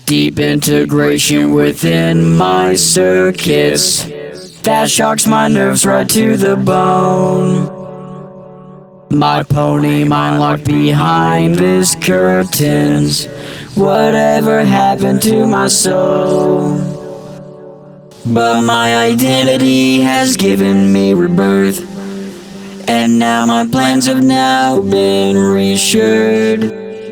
Deep integration within my circuits that shocks my nerves right to the bone. My pony mind locked behind his curtains. Whatever happened to my soul? But my identity has given me rebirth, and now my plans have now been reassured.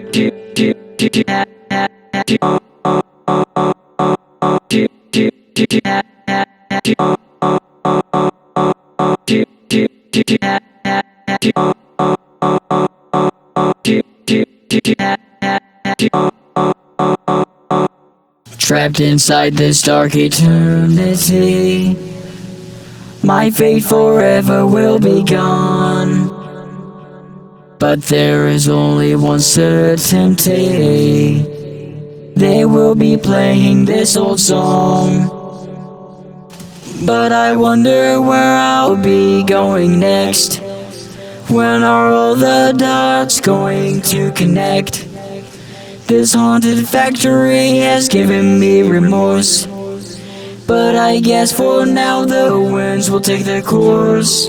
Trapped inside this dark eternity, my fate forever will be gone. But there is only one certainty: they will be playing this old song. But I wonder where I'll be going next. When are all the dots going to connect? This haunted factory has given me remorse, but I guess for now the winds will take their course.